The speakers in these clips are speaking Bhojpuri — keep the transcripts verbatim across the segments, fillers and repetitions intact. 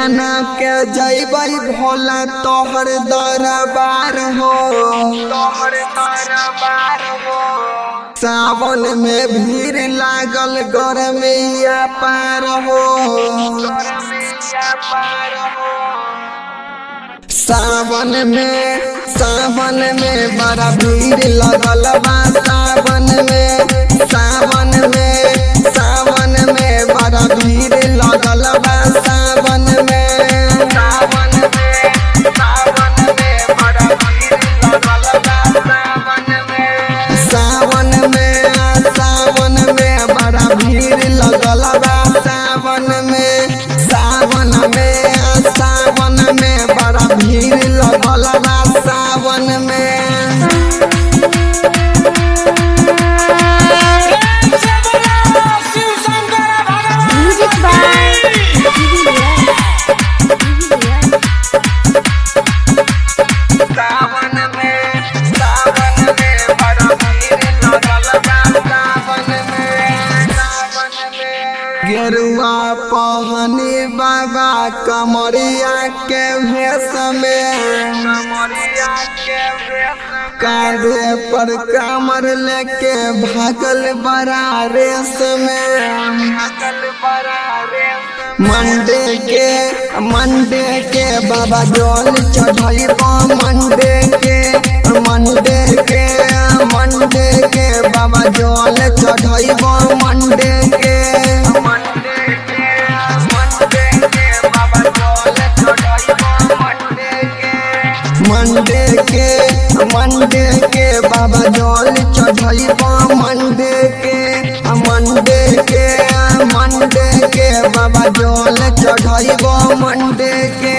माना के जैबै भोला तोहर दरबार हो, तोहर दरबार हो। सावन में भीड़ लागल गरमिया पार हो, गरमिया पार हो। सावन में सावन में बड़ा भीड़ लगल बा, सावन में सावन में सावन में बड़ा भीड़ लगल बा, सावन में सावन में सावन में बड़ा भीड़ लगल बा, सावन में सावन में सावन में बड़ा भीड़ लगल बा, सावन में सावन में सावन में बड़ा भीड़ लगल बा, सावन में। गेरुआ पहनी बाबा कमरिया के भेष में, कमरिया के भेष कांधे पर कमर लेके भागल बड़ा रेस में, भागल बड़ा रेस। मंडे के मंडे के बाबा जल चढ़ैबा, मंडे के मंडे के मंडे के बाबा जल चढ़ैबा, मंडे के मंडे के मंडे के बाबा जल चढ़ैबा, मंडे के मंडे के मंडे के बाबा जल चढ़ैबा, मंडे के।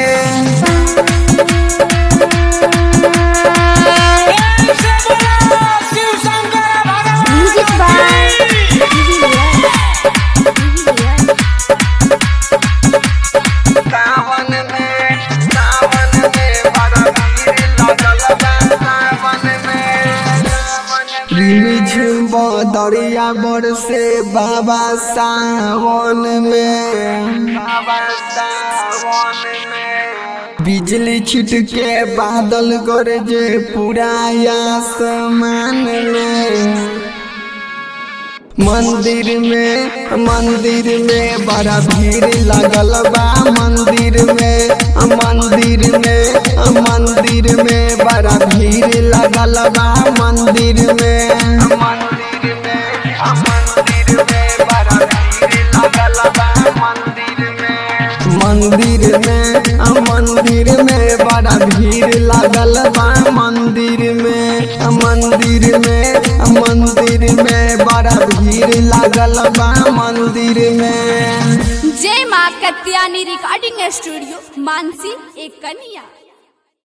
दरिया बर से बाबा सावन में, बाबा सावन में बिजली छिटके बादल गरजे पूरा आसमान में। मंदिर में मंदिर में बड़ा भीड़ लगल बा, मंदिर में मंदिर में मंदिर में बड़ा भीड़ लगल बा, मंदिर में मंदिर में मंदिर में बड़ा भीड़ लगल बा, मंदिर में मंदिर में मंदिर में बड़ा भीड़ लगल बा, मंदिर में मंदिर में मंदिर में बड़ा भीड़ लगल बा, मंदिर में। जय मां कत्यानी रिकॉर्डिंग स्टूडियो, मानसी एक कन्या।